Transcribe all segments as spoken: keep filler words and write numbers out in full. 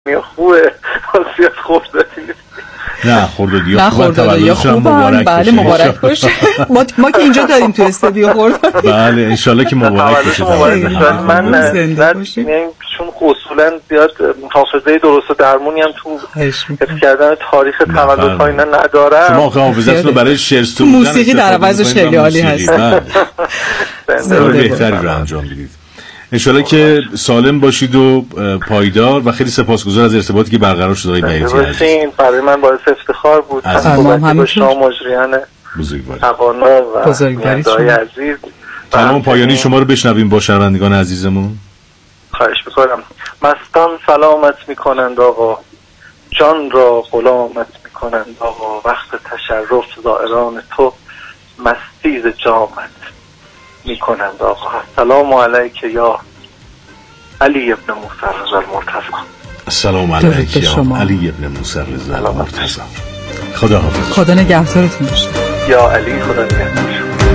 میاد خوبه، زیاد خوردادی نیست. نه خوردادی نه خوردادی خوبن. بله مبارک باشه. ما ما که اینجا داریم تو استودیو خوردادی. بله ان شاءالله که مبارک باشه. من نه چون اصولا زیاد حافظه درست و درمونی هم تو حفظ کردن تاریخ تولد ها اینا ندارم. شما حافظتون رو برای شعر تو موسیقی در عوضش خیلی عالی هست. بهتری رو انجام میدید. انشالله که سالم باشید و پایدار و خیلی سپاسگزار از ارتباطی که برقرار شد آقای بیاتی عزیز. برای من باعث افتخار بود. همون با شما مجریان بزرگوار توانا و بزرگواری عزیز. کلام پایانی شما رو بشنویم با شنوندگان عزیزمون. خواهش می‌کنم. مستان سلامت می‌کنند آقا، جان را غلامت می‌کنند آقا، وقت تشرف زائران تو مستی ز جامت میکنند آقا. السلام علیک یا علی ابن موسی رضا المرتضی. السلام علیک یا علی ابن موسی رضا المرتضی. خدا حافظ. خدا نگهدارتون باشه. یا علی خدا نگهدار.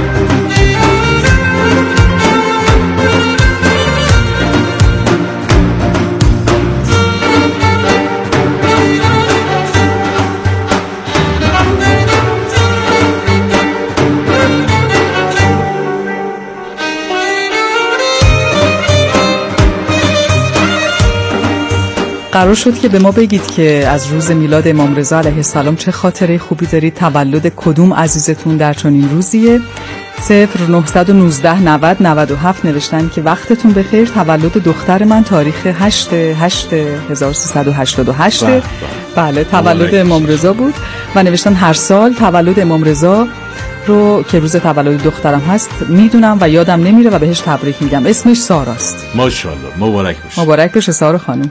قرار شد که به ما بگید که از روز میلاد امام رضا علیه السلام چه خاطره خوبی دارید، تولد کدوم عزیزتون در چنین روزیه. صفر نهصد و نوزده نود نود و هفت نوشتن که وقتتون بخیر، تولد دختر من تاریخ هشت هشت هزار و سیصد و هشتاد و هشت. بله تولد امام رضا بود و نوشتن هر سال تولد امام رضا رو که روز تولد دخترم هست میدونم و یادم نمیره و بهش تبریک میگم. اسمش ساراست. ماشاءالله مبارک باشه. مبارک باشه سارا خانم.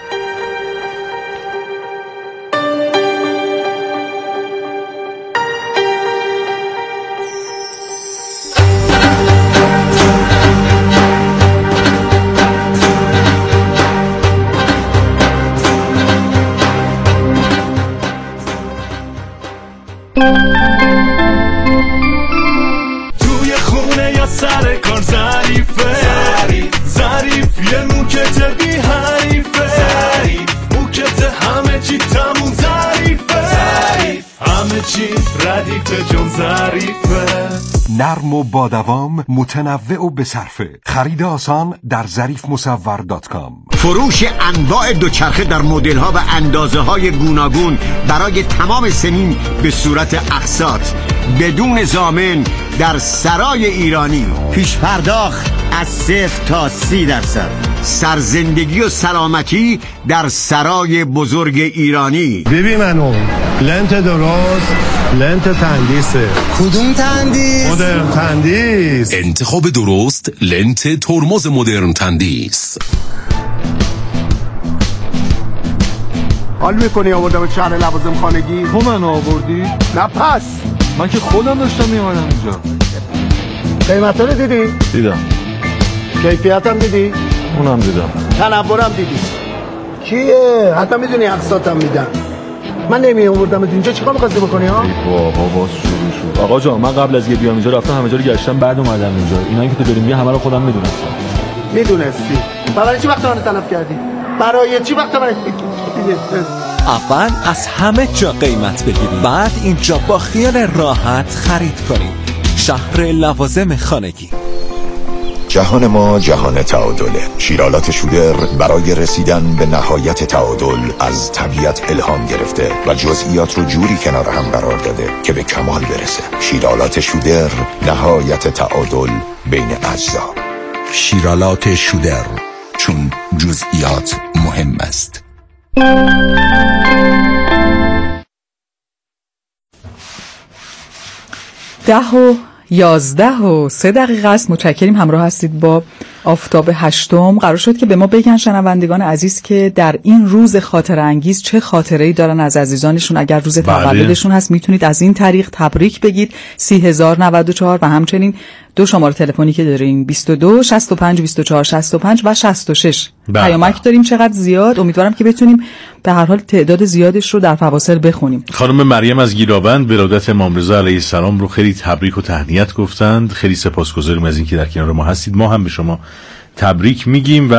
توی خونه یا سر کار ظریفه، ظریف یه موکت بی حریفه، موکت همه چی تموم ظریفه، همه چی ردیفه جون ظریفه. نرم و با دوام، متنوع و بصرفه. خرید آسان در ظریف مصور دات کام. فروش انواع دوچرخه در مدل ها و اندازه های گوناگون برای تمام سنین به صورت اقساط بدون ضامن در سرای ایرانی. پیش پرداخت از صفر تا سی درصد. سرزندگی و سلامتی در سرای بزرگ ایرانی. ببین منو لنت درست، لنت تندیسه. کدوم تندیس؟ مدرن تندیس. انتخاب درست، لنت ترمز مدرن تندیس. حال میکنی آوردم شهر لوازم خانگی؟ تو من آوردی؟ نه پس من که خودم داشتم میامدم اینجا. قیمتا رو دیدی؟ دیدم. کیفیت هم دیدی؟ اونم دیدم. تنورم دیدی؟ کیه؟ حتی میدونی اقساطم میدن. من نمی آوردم اینجا چیکار می‌خواستی بکنی ها؟ ای بابا باز شروع شد. آقا جان من قبل از یه بیام اینجا رفتم همه جا رو گشتم بعد اومدم اینجا. اینایی که تو داریم میگه همه رو خودم میدونستم. میدونستی؟ برای چی وقت من تلف کردی؟ برای چی وقت من اول از همه جا قیمت بگیرید، بعد اینجا با خیال راحت خرید کنید. شهر لوازم خانگی. جهان ما جهان تعادله. شیرالات شودر برای رسیدن به نهایت تعادل از طبیعت الهام گرفته و جزئیات رو جوری کنار هم قرار داده که به کمال برسه. شیرالات شودر، نهایت تعادل بین اجزا. شیرالات شودر، چون جزئیات مهم است. ده و یازده و سه دقیقه است. متشکریم همراه هستید با آفتاب هشتم. قرار شد که به ما بگن شنوندگان عزیز که در این روز خاطره انگیز چه خاطره‌ای دارن از عزیزانشون. اگر روز تولدشون هست میتونید از این طریق تبریک بگید. سی هزار و نود و چهار و همچنین دو شماره تلفنی که داریم بیست و دو شصت و پنج بیست و چهار شصت و پنج و شصت و شش. پیامک داریم چقدر زیاد. امیدوارم که بتونیم به هر حال تعداد زیادش رو در فواصل بخونیم. خانم مریم از گیراوند ولادت امام رضا علیه السلام رو خیلی تبریک و تهنیت گفتند. خیلی سپاسگزاریم از اینکه در کنار ما هستید. ما هم به شما تبریک میگیم و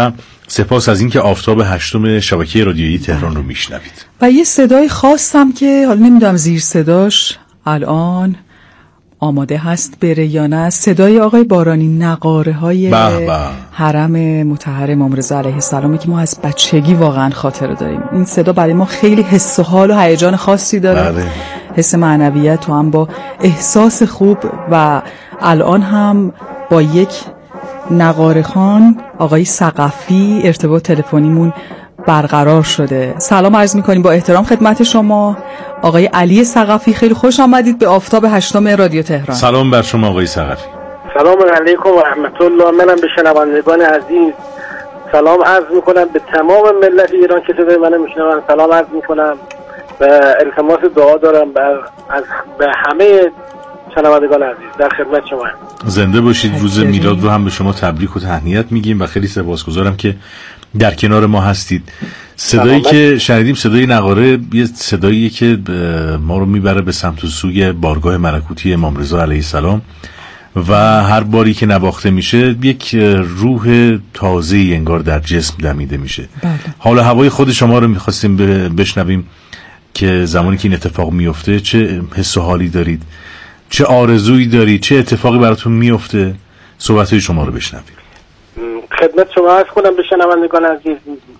سپاس از اینکه آفتاب هشتم شبکه رادیویی تهران رو میشنوید. و یه صدای خاصم که حالا نمیدونم زیر صداش الان آماده هست بره یا نه، صدای آقای بارانی، نقاره های حرم مطهر امام رضا علیه السلامی که ما از بچگی واقعا خاطره داریم. این صدا برای ما خیلی حس و حال و هیجان خاصی داره، بله. حس معنویت و هم با احساس خوب. و الان هم با یک نقاره خان آقای ثقفی ارتباط تلفنیمون برقرار شده. سلام عرض می‌کنیم با احترام خدمت شما آقای علی ثقفی. خیلی خوش آمدید به آفتاب هشتم رادیو تهران. سلام بر شما آقای ثقفی. سلام علیکم و رحمت الله. منم به شنوندگان عزیز سلام عرض می‌کنم، به تمام ملت ایران که صدای منو میشنون سلام عرض می‌کنم و التماس دعا دارم بر از به همه شنوندگان عزیز. در خدمت شما. زنده باشید. روز میلاد رو هم به شما تبریک و تهنیت میگیم و خیلی سپاسگزارم که در کنار ما هستید. صدایی که شنیدیم صدای نقاره یه صداییه که ما رو میبره به سمت و سوی بارگاه ملکوتی امام رضا علیه السلام و هر باری که نواخته میشه یک روح تازه‌ای انگار در جسم دمیده میشه. بله. حال هوای خود شما رو میخواستیم بشنویم که زمانی که این اتفاق میفته چه حس و حالی دارید، چه آرزویی دارید، چه اتفاقی براتون میفته. صحبت‌های شما رو بشنویم. خدمت شما عرض کنم به شنوندگان عزیز،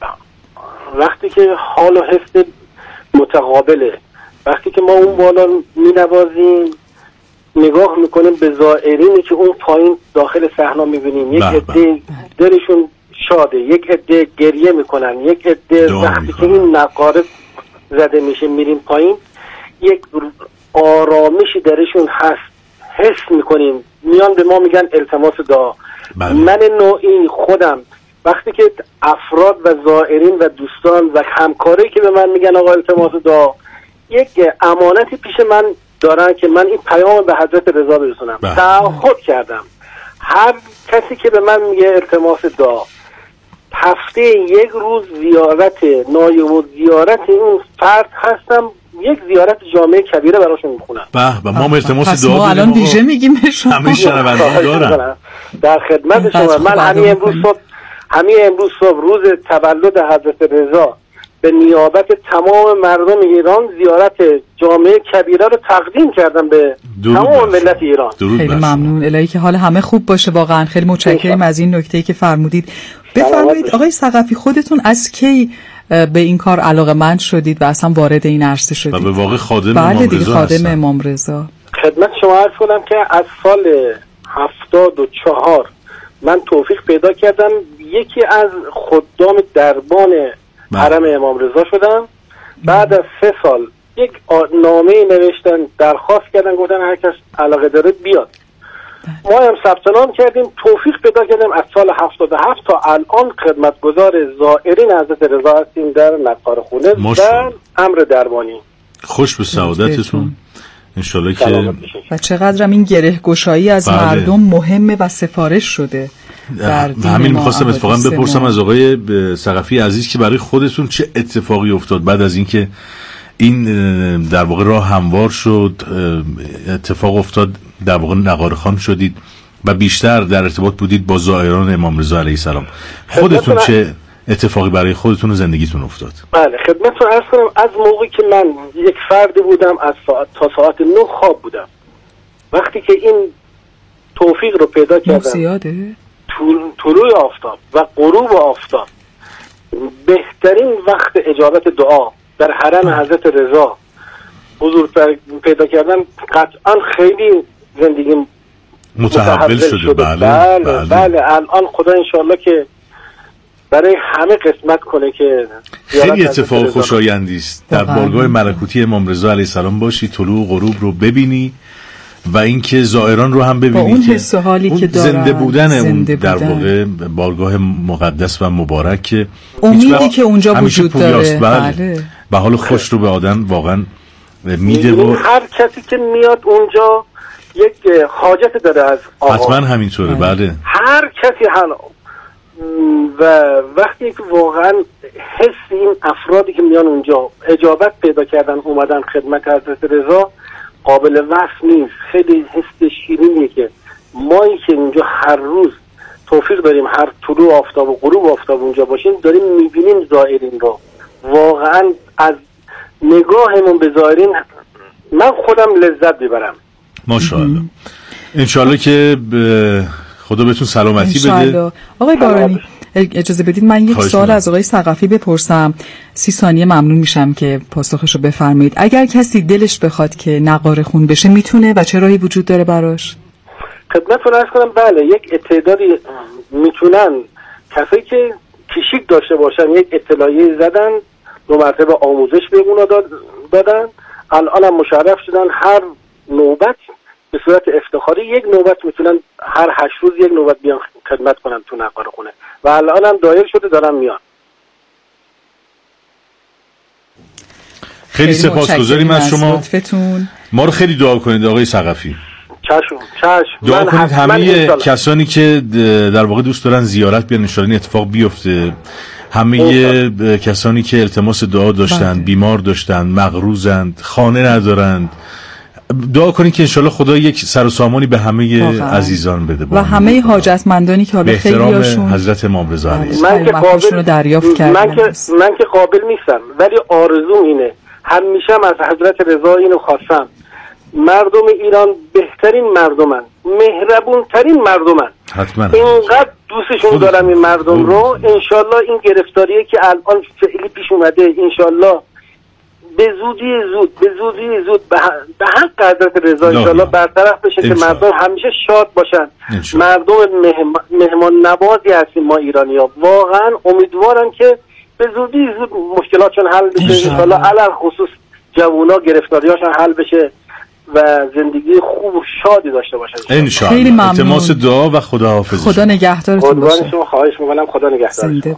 وقتی که حال و حس متقابله، وقتی که ما اون بالا مینوازیم نگاه میکنیم به زائرینی که اون پایین داخل صحنه میبینیم، یک عده دلشون شاده، یک عده گریه میکنن، یک عده وقتی که این نقاره زده میشه میریم پایین یک آرامشی درشون هست، حس میکنیم، میان به ما میگن التماس دعا. بله. من نوعی خودم وقتی که افراد و زائرین و دوستان و همکاری که به من میگن آقا التماس دعا، یک امانتی پیش من دارن که من این پیام به حضرت رضا برسونم. تعهد کردم هر کسی که به من میگه التماس دعا هفته یک روز زیارت نایب و زیارت این فرد هستم، یک زیارت جامعه کبیره براشون میخونم. به به ما التماس دعا ما الان ویژه میگیم به شما. همه شنوندگان دارن. در خدمت شما. من همین امروز صبح همین امروز صبح روز تولد حضرت رضا به نیابت تمام مردم ایران زیارت جامعه کبیره رو تقدیم کردم به تمام ملت ایران. خیلی ممنون. الهی که حال همه خوب باشه. واقعا خیلی متشکرم از این نکته‌ای که فرمودید. بفرمایید آقای ثقفی، خودتون از کی به این کار علاقه‌مند شدید و اصلا وارد این عرصه شدید؟ و به واقع خادم بله امام دیگه رضا خادم هستن. امام رضا. خدمت شما عرض کنم که از سال هفتاد و چهار من توفیق پیدا کردم یکی از خدام دربان حرم امام رضا شدم. بعد از سه سال یک نامه نوشتن، درخواست کردن، گفتن هر کس علاقه داره بیاد. ما هم ثبت نام کردیم، توفیق پیدا کردیم از سال هفتاد و هفت تا الان خدمتگزار زائرین حضرت رضا هستیم در نقاره خونه در امر دربانی. خوش به سعادتتون انشالله که و چقدرم این گره گشایی از بله. مردم مهمه و سفارش شده. همین میخواستم اتفاقا بپرسم از آقای ثقفی عزیز که برای خودتون چه اتفاقی افتاد بعد از اینکه این در واقع راه هموار شد، اتفاق افتاد، در واقع نقاره خان شدید و بیشتر در ارتباط بودید با زائران امام رضا علیه السلام. خودتون چه اتفاقی برای خودتون و زندگیتون افتاد؟ بله خدمتتون عرض کنم از موقعی که من یک فردی بودم از ساعت تا ساعت نه خواب بودم، وقتی که این توفیق رو پیدا کردم زیاده طلوع آفتاب و غروب آفتاب بهترین وقت اجابت دعا در حرم حضرت رضا حضور پیدا کردن، قطعا خیلی زندگی متحول شده, شده. بله. بله, بله. بله الان خدا انشالله که برای همه قسمت کنه که خیلی اتفاق خوشایندی است در بارگاه ملکوتی امام رضا علیه السلام باشی، طلوع و غروب رو ببینی و اینکه زائران رو هم ببینی اون حس و حالی که دارن، زنده بودن زنده اون در واقع بارگاه مقدس و مبارک که امیدی که اونجا وجود داره. بله. بله. و حال خوش رو به آدم واقعا میده و هر کسی که میاد اونجا یک حاجت داره از آقا. حتما همینطوره. بله. هر کسی حالا و وقتی که واقعا حس این افرادی که میان اونجا اجابت پیدا کردن اومدن خدمت حضرت رضا قابل وصف نیست. خیلی حس شیرینیه که مایی که اونجا هر روز توفیق داریم هر طلوع آفتاب و غروب آفتاب اونجا باشیم، داریم میبینیم زائرین رو. واقعا از نگاهمون به زائرین من خودم لذت ببرم. ماشاءالله. انشالله که خدا بهتون سلامتی بده. آقای بارانی اجازه بدید من یک سوال از آقای ثقفی بپرسم، سی ثانیه ممنون میشم که پاسخشو بفرمایید. اگر کسی دلش بخواد که نقاره خون بشه میتونه و چه راهی وجود داره براش؟ خدمتتون عرض کنم بله، یک تعدادی میتونن، کسایی که کشیک داشته باشن یک اطلاعیه زدن، دو مرتبه آموزش به اونا دادن، الان هم مشرف شدن هر نوبت به صورت افتخاری یک نوبت میتونن هر هشت روز یک نوبت بیان خدمت کنن تو نقاره خونه و الان هم دایر شده دارن میان. خیلی سپاسگزاریم از شما. لطفتون. ما رو خیلی دعا کنید آقای ثقفی. چشم چشم. دعا کنید همه کسانی که در واقع دوست دارن زیارت بیان، ان شاءالله اتفاق بیفته. همه کسانی که التماس دعا داشتن، باید. بیمار داشتن، مغروزند، خانه ندارند، دعا کنید که انشالله خدا یک سر و سامانی به همه واقعا. عزیزان بده و همه حاجتمندانی که حالا خیلیاشون حضرت امام رضا علیه من که قابل دریافت کردن، من که من که قابل نیستم، ولی آرزوم اینه، همیشه از حضرت رضا اینو خواستم، مردم ایران بهترین مردمن، مهربون ترین مردمن، حتما اینقدر دوستشون دارم این مردم رو. انشالله این گرفتاریه که الان فعلی پیش اومده انشالله به زودی زود به زودی زود به حق حضرت رضا انشالله برطرف بشه که مردم همیشه شاد باشن. مردم مهمان نوازی هستیم ما ایرانی ها، واقعا امیدوارم که به زودی زود مشکلاتشون حل بشه انشالله، علل خصوص جوونا گرفتاریاشون حل بشه و زندگی خوب و شادی داشته باشن انشالله. خیلی ممنون. التماس دعا و خداحافظ. خدا نگهدارتون باشه. قربان شما خواهش میکنم، خدا نگهدارتون.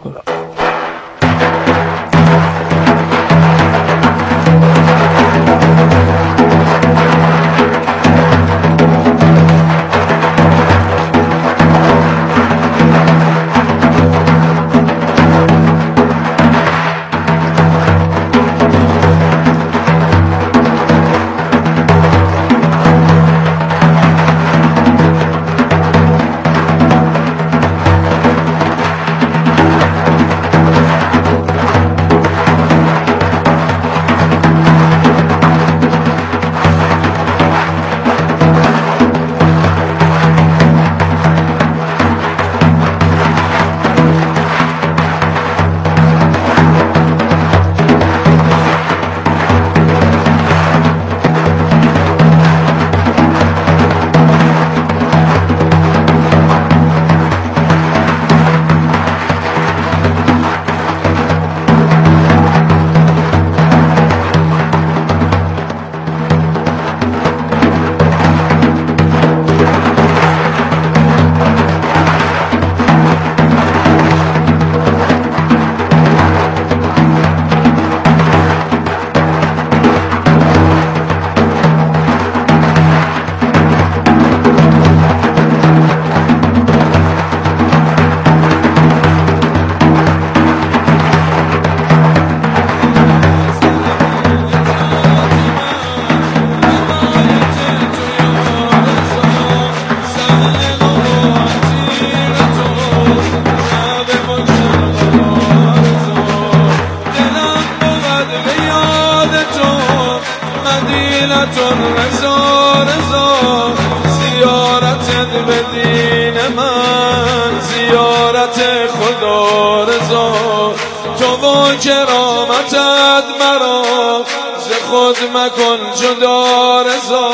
کرامتت مرا ز خود مکن جدا رضا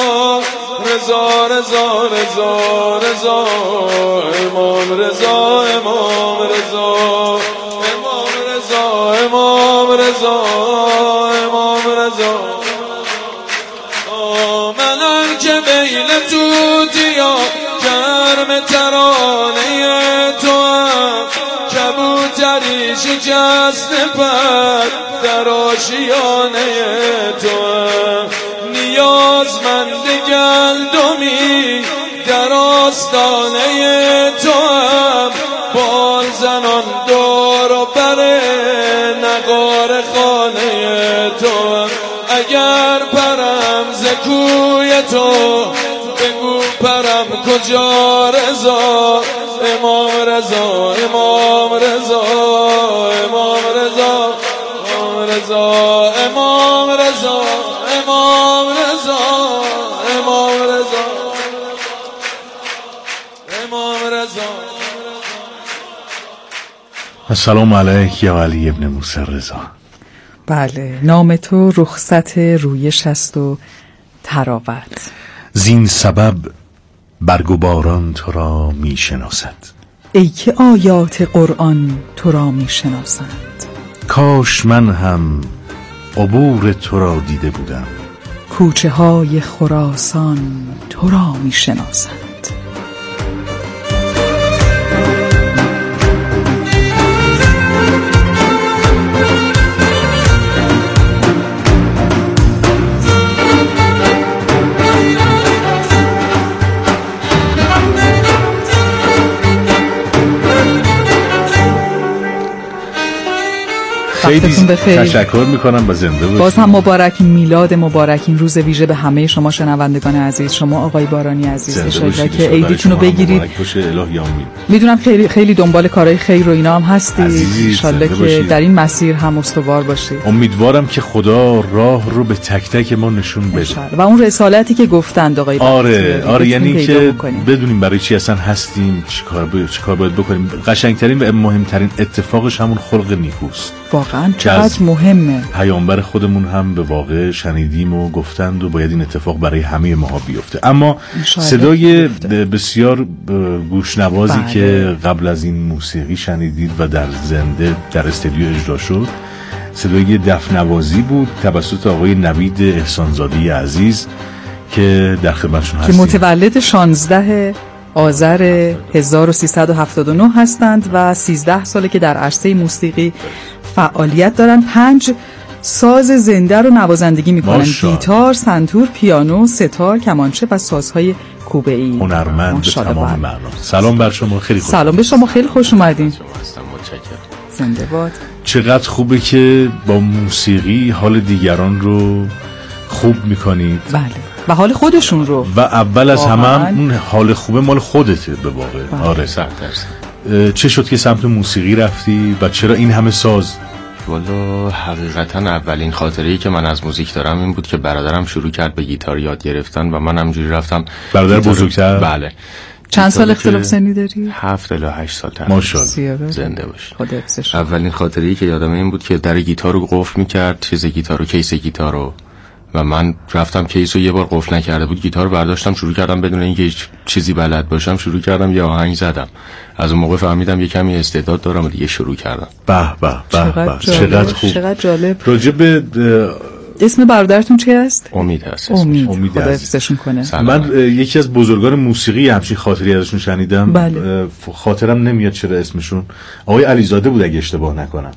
رضا رضا رضا رضا امام رضا امام رضا امام رضا امام رضا امام رضا آمنن که بیل توتیا گرم ترانه تو هم کبوتری شکست پر در آشیانه تو هم نیازمند گندمی در آستانه تو هم بال زنان دور و بر نگار خانه تو هم اگر پرم ز کوی تو بگو پرم کجا رضا امام رضا امام رضا امام رضا امام رضا امام رضا امام رضا امام رضا امام رضا. السلام علیک یا علی ابن موسی رضا. بله، نام تو رخصت رویش است و تراوت. زین سبب برگ و باران تو را می شناسد، ای که آیات قرآن تو را می شناسند. کاش من هم عبور تو را دیده بودم، کوچه های خراسان تو را می شناسند. خیلی تشکر میکنم و زنده باشید. باز هم مبارک میلاد مبارک، این روز ویژه به همه شما شنوندگان عزیز. شما آقای بارانی عزیز انشالله که عیدتون رو بگیرید. میدونم خیلی خیلی دنبال کارهای خیر و اینا هم هستید، انشالله که در این مسیر هم استوار باشید. امیدوارم که خدا راه رو به تک تک ما نشون بده و اون رسالتی که گفتند آقای آره آره یعنی که بدونیم برای چی اصلا هستیم، چیکار باید چیکار باید بکنیم. قشنگترین و مهمترین اتفاقش همون خلق نیکوست. واقعا چقدر مهمه. پیامبر خودمون هم به واقع شنیدیم و گفتند و باید این اتفاق برای همه ماها بیفته. اما صدای بسیار گوشنوازی بله. که قبل از این موسیقی شنیدید و در زنده در استودیو اجرا شد، صدای دف نوازی بود توسط آقای نوید احسانزاده عزیز که در خدمتشون هستیم، که متولد شانزده آذر هزار و سیصد و هفتاد و نه هستند و سیزده ساله که در عرصه موسیقی فعالیت دارن. پنج ساز زنده رو نوازندگی میکنن: گیتار، سنتور، پیانو، ستار، کمانچه و سازهای کوبه‌ای. هنرمند به تمام معنا. سلام بر شما، خیلی خوش سلام به شما، خیلی خوش اومدین. زنده باد. چقدر خوبه که با موسیقی حال دیگران رو خوب میکنید. بله، و حال خودشون رو. و اول از همه هم اون حال خوبه مال خودته به واقع. بله. آره صد درصد. چه شد که سمت موسیقی رفتی و چرا این همه ساز؟ والا حقیقتا اولین خاطره‌ای که من از موزیک دارم این بود که برادرم شروع کرد به گیتار یاد گرفتن و من همجوری رفتم. برادر بزرگتر؟ بله. چند سال اختلاف سنی داری؟ هفت الی هشت سال تقریبا. ماشاءالله. زنده باش. خدا حفظش. اولین خاطره‌ای که یادم این بود که در گیتار رو قفل می‌کرد، چیز گیتار رو، کیس گیتار رو، و من رفتم کیس رو یه بار قفل نکرده بود، گیتار رو برداشتم شروع کردم بدون اینکه هیچ چیزی بلد باشم شروع کردم یه آهنگ زدم. از اون موقع فهمیدم یه کمی استعداد دارم و دیگه شروع کردم. به به به به چقدر خوب، چقدر جالب. راجع به اسم برادرتون چی است؟ امید هست. امید, امید خدا حفظشون کنه. من یکی از بزرگان موسیقی همچین خاطری ازشون شنیدم. بله. خاطرم نمیاد چرا اسمشون، آقای علیزاده بود اگه اشتباه نکنم.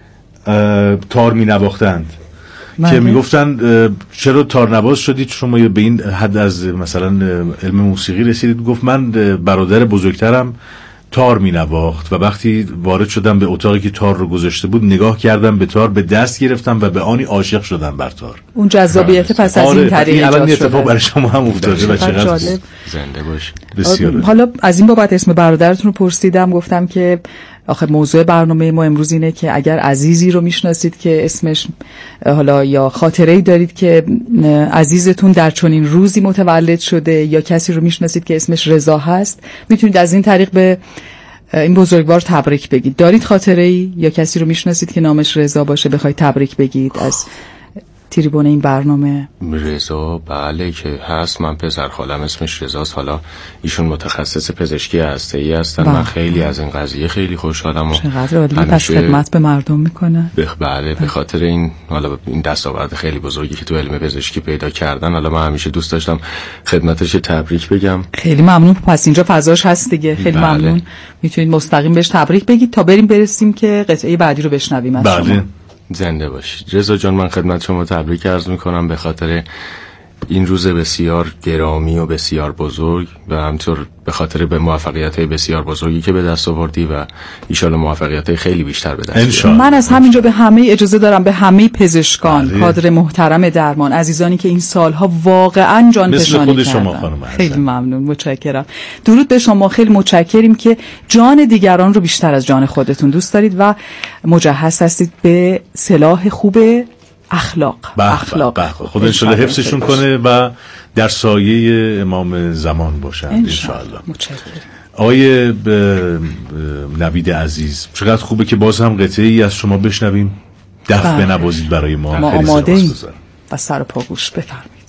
تار می نواختند ماله. که میگفتن چرا تارنواز شدید شما به این حد از مثلا علم موسیقی رسیدید؟ گفت من برادر بزرگترم تار می نواخت و وقتی وارد شدم به اتاقی که تار رو گذاشته بود نگاه کردم به تار، به دست گرفتم و به آنی عاشق شدم بر تار. اون جذابیت پس از این طریق ایجاد شده. الان اتفاق برای شما هم افتاده و چقدر زنده باش. بسیار. حالا از این بابت اسم برادرتون رو پرسیدم، گفتم که آخه موضوع برنامه ما امروز اینه که اگر عزیزی رو میشناسید که اسمش حالا یا خاطره‌ای دارید که عزیزتون در چنین روزی متولد شده یا کسی رو میشناسید که اسمش رضا هست، میتونید از این طریق به این بزرگوار تبریک بگید. دارید خاطره‌ای یا کسی رو میشناسید که نامش رضا باشه بخواید تبریک بگید از تریبون این برنامه؟ رضا بله که هست، من پسر خالم اسمش رضاست، حالا ایشون متخصص پزشکی هسته‌ای هستن. من خیلی از این قضیه خیلی خوشحالم و چقدر عالی، پس خدمت به مردم میکنه. بله به خاطر این حالا این دستاورد خیلی بزرگی که تو علم پزشکی پیدا کردن، حالا من همیشه دوست داشتم خدمتش تبریک بگم. خیلی ممنون، پس اینجا فضاش هست دیگه. خیلی بله. ممنون، میتونید مستقیم بهش تبریک بگید تا بریم برسیم که قطعه بعدی رو بشنویم از بله. شما. زنده باشید. رضا جان من خدمت شما تبریک عرض میکنم به خاطر این روز بسیار گرامی و بسیار بزرگ و همطور به خاطر به موفقیت‌های بسیار بزرگی که به دست آوردی و ایشالا موفقیت‌های خیلی بیشتر به دست بیاری. من از همینجا به همه اجازه دارم، به همه پزشکان، کادر محترم درمان، عزیزانی که این سالها واقعا جان فشانی کردن، خیلی ممنون، متشکرم. درود به شما، خیلی متشکریم که جان دیگران رو بیشتر از جان خودتون دوست دارید و مجهز هستید به سلاح خوب اخلاق. بح اخلاق بح بح. خدا انشالله حفظشون کنه و در سایه امام زمان باشن انشالله. متشکرم. آقای نوید عزیز، چقدر خوبه که باز هم قطعه ای از شما بشنویم. دف بنوازید برای ما. ما آماده ایم و سر و پا گوش بفرمایید.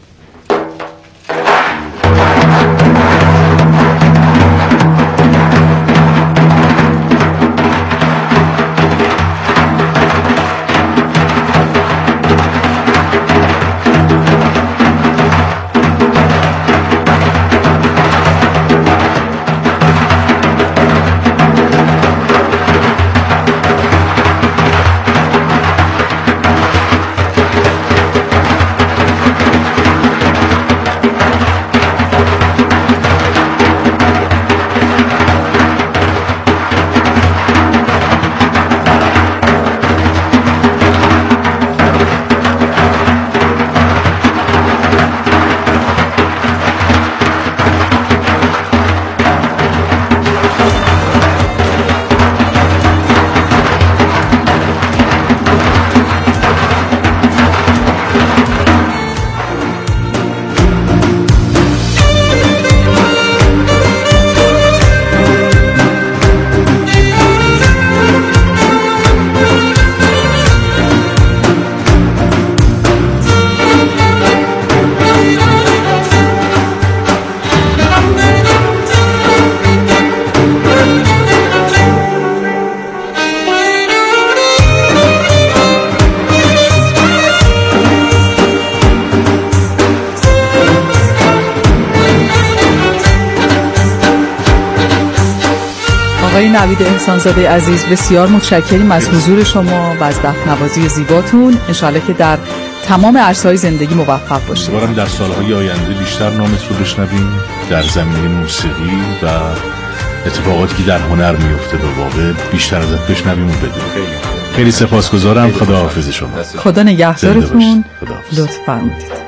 آقای نوید احسانزاده عزیز، بسیار متشکریم از حضور شما و از دف نوازی زیباتون. انشالله که در تمام عرصه‌های زندگی موفق باشید. امیدوارم در سالهای آینده بیشتر نامت رو بشنویم در زمینه موسیقی و اتفاقاتی که در هنر میفته به واقع بیشتر ازت بشنویم و بدونیم. خیلی خیلی سپاسگزارم. خدا حافظ شما. خدا نگهدارتون. لطف فرمودید.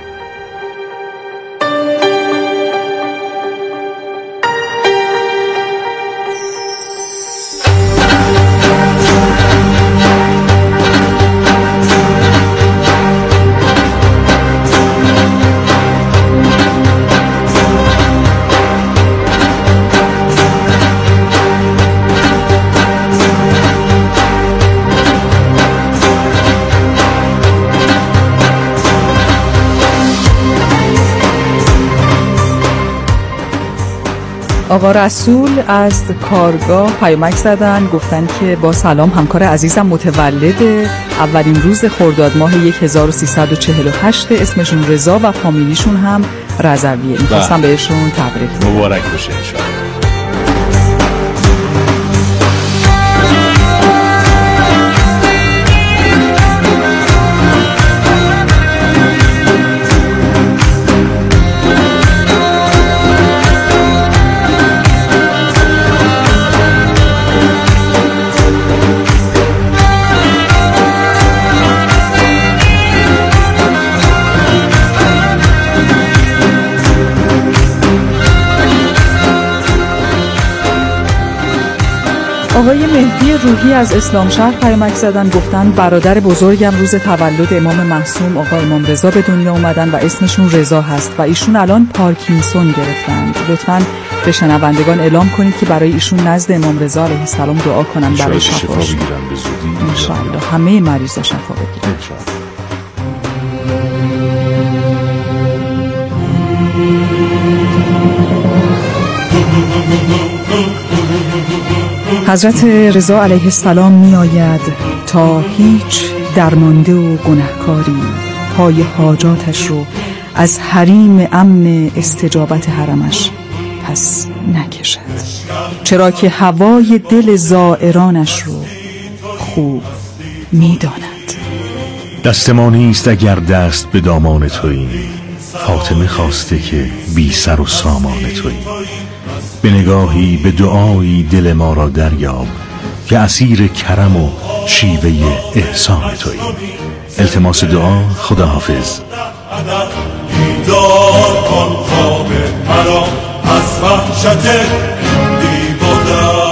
آقا رسول از کارگاه پیامک زدن، گفتن که با سلام، همکار عزیزم متولد اولین روز خرداد ماه هزار و سیصد و چهل و هشت، اسمشون رضا و فامیلیشون هم رضویه. می‌خواستم بهشون تبریک بگم. مبارک باشه انشاءالله. آقای مهدی روحی از اسلام شهر پیامک زدن، گفتن برادر بزرگم روز تولد امام معصوم آقا امام رضا به دنیا اومدن و اسمشون رضا هست و ایشون الان پارکینسون گرفتند. لطفاً به شنوندگان اعلام کنید که برای ایشون نزد امام رضا علیه السلام دعا کنن برای شفا بگیرن به زودی ان شاء الله. همه مریضا شفا بگیرن. حضرت رضا علیه السلام می آید تا هیچ درمانده و گنهکاری پای حاجاتش رو از حریم امن استجابت حرمش پس نکشد، چرا که هوای دل زائرانش رو خوب می داند. دست ما نیست اگر دست به دامان توییم، فاطمه خواسته که بی سر و سامان تویی. به نگاهی به دعایی دل ما را دریاب که اسیر کرم و شیوه احسان تویی. التماس دعا. خداحافظ. بیدار کن خواب مرا از وحشت بی بودن.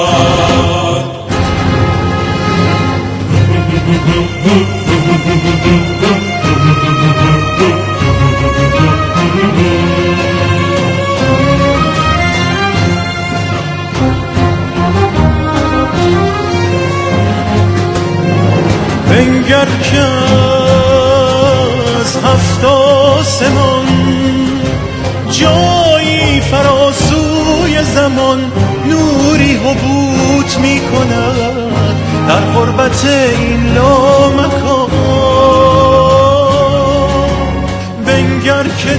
بنگر که از هفت آسمان جایی فراسوی زمان نوری حبوط می کند در غربت این لامکان. بنگر که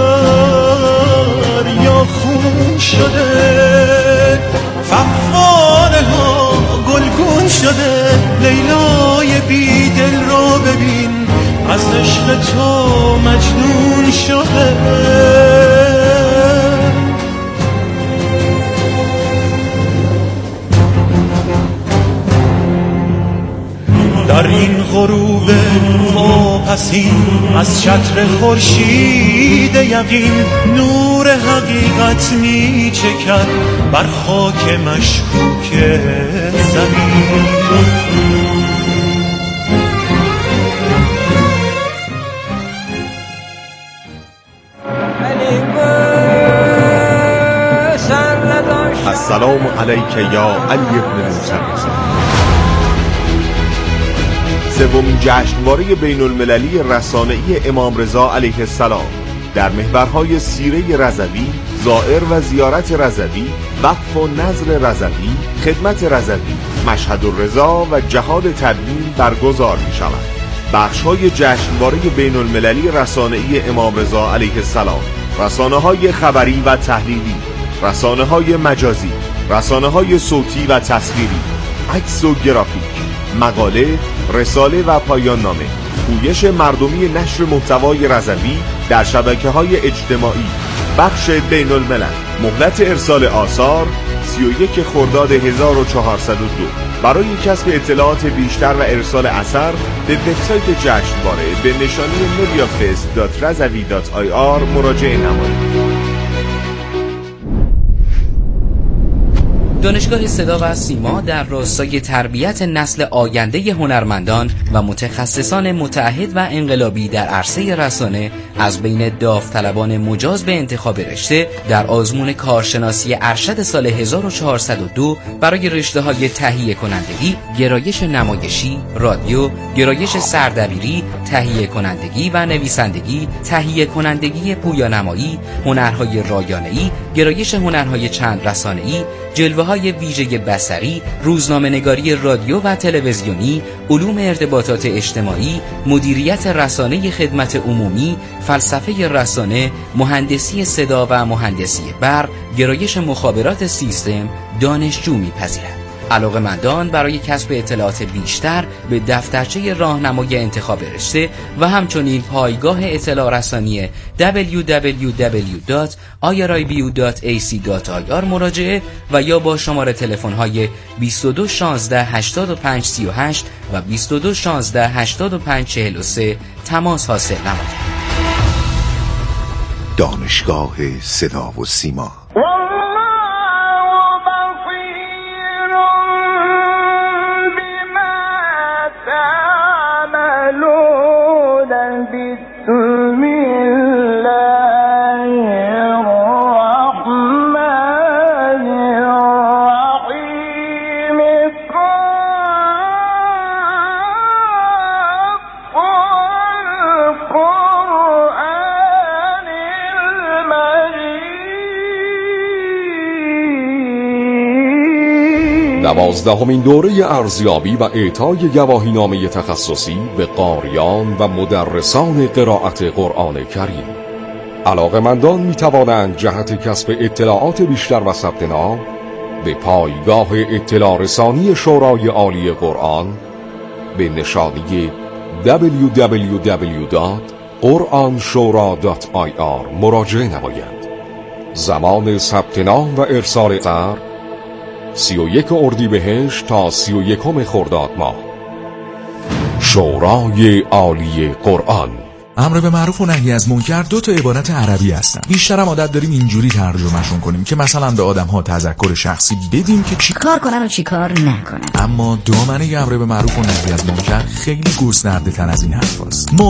دریا خون شده فواره ها گلگون شده. لیلای بی دل را ببین از عشق تو مجنون شده. در این غروب واپسین از چتر خورشید یقین نور حقیقت می چکد بر خاک مشکوک زمین. السلام علیک یا علی ابن موسی. سومین جشنواره بین المللی رسانه‌ای امام رضا علیه السلام در محورهای سیره رضوی، زائر و زیارت رضوی، وقف و نظر رضوی، خدمت رضوی، مشهد الرضا و جهاد تدوین برگزار می شود. بخش‌های جشنواره بین المللی رسانه‌ای امام رضا علیه السلام: رسانه‌های خبری و تحلیلی، رسانه‌های مجازی، رسانه‌های صوتی و تصویری، عکس و گرافیک، مقاله، رساله و پایان نامه، پویش مردمی نشر محتوای رضوی در شبکه‌های اجتماعی، بخش بین الملل. مهلت ارسال آثار سی و یک خرداد هزار و چهارصد و دو. برای کسب اطلاعات بیشتر و ارسال اثر به وبسایت جشنواره به نشانی mediafest دات رضوی دات آی آر مراجعه نمایید. دانشگاه صدا و سیما در راستای تربیت نسل آینده هنرمندان و متخصصان متعهد و انقلابی در عرصه رسانه از بین داوطلبان مجاز به انتخاب رشته در آزمون کارشناسی ارشد سال هزار و چهارصد و دو برای رشته‌های تهیه کنندگی، گرایش نمایشی، رادیو، گرایش سردبیری، تهیه کنندگی و نویسندگی، تهیه کنندگی پویانمایی، هنرهای رایانه‌ای، گرایش هنرهای چند رسانه‌ای، جلوه‌های ویژه بصری، روزنامه‌نگاری رادیو و تلویزیونی، علوم ارتباطات اجتماعی، مدیریت رسانه خدمت عمومی، فلسفه رسانه، مهندسی صدا و مهندسی برق، گرایش مخابرات سیستم دانشجو می‌پذیرد. علاقه‌مندان برای کسب اطلاعات بیشتر به دفترچه راهنمای انتخاب رشته و همچنین پایگاه اطلاع رسانی دبلیو دبلیو دبلیو دات آی آر آی بی یو دات ای سی دات آی آر مراجعه و یا با شماره تلفن‌های بیست و دو شانزده هشتاد و پنج سی و هشت و بیست و دو شانزده هشتاد و پنج چهل و سه تماس حاصل نمایید. دانشگاه صدا و سیما. دوازدهمین دوره ارزیابی و اعطای گواهینامه تخصصی به قاریان و مدرسان قرائت قرآن کریم. علاقه‌مندان می توانند جهت کسب اطلاعات بیشتر و ثبت نام به پایگاه اطلاع رسانی شورای عالی قرآن به نشانی دبلیو دبلیو دبلیو دات قرآن شورا دات آی آر مراجعه نمایند. زمان ثبت نام و ارسال قرض سی و یک اردیبهشت تا سی و یکم خرداد ماه. شورای عالی قرآن. امر به معروف و نهی از منکر دو تا عبارت عربی هستن. بیشتر هم عادت داریم اینجوری ترجمهشون کنیم که مثلا به آدم‌ها تذکر شخصی بدیم که چی کار کنن و چی کار نکنن. اما دامنه امر به معروف و نهی از منکر خیلی گسترده تر از این حرفاست.